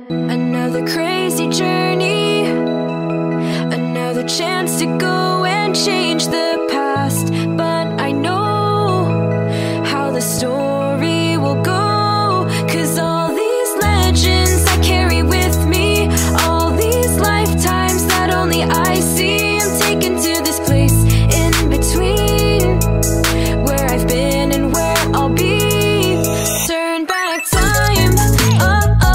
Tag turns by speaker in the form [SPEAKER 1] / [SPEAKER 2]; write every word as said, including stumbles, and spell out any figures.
[SPEAKER 1] Another crazy journey, another chance to go and change the